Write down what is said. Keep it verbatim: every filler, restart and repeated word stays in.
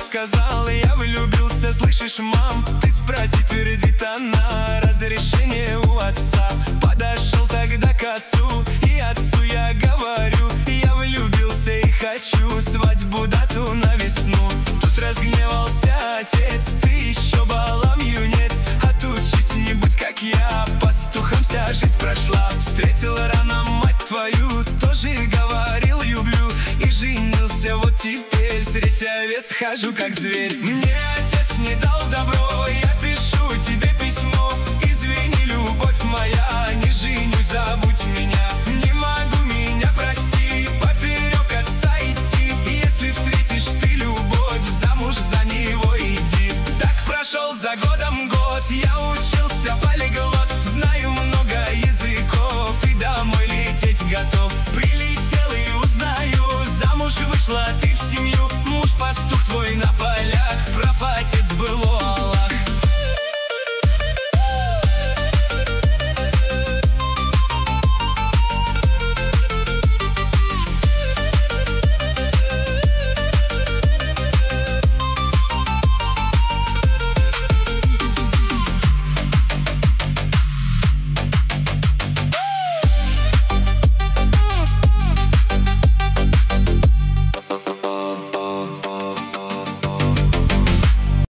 сказал, я влюбился, слышишь, мам? Ты спроси, твердит она, разрешение у отца. Подошел тогда к отцу, и отцу я говорю: я влюбился и хочу свадьбу дату на весну. Тут разгневался отец: ты еще балам юнец, отучись, не будь как я, пастухом вся жизнь прошла. Встретила рано мать твою, тоже говорил люблю, и женился вот теперь, средь овец хожу как зверь. Мне отец не дал добро, я пишу тебе письмо: извини, любовь моя, не женюсь, забудь меня. Не могу, меня прости, поперек отца идти. Если встретишь ты любовь, замуж за него иди. Так прошел за годом год, я учился полиглот, знаю много языков и домой лететь готов. Прилетел и узнаю, замуж вышла ты.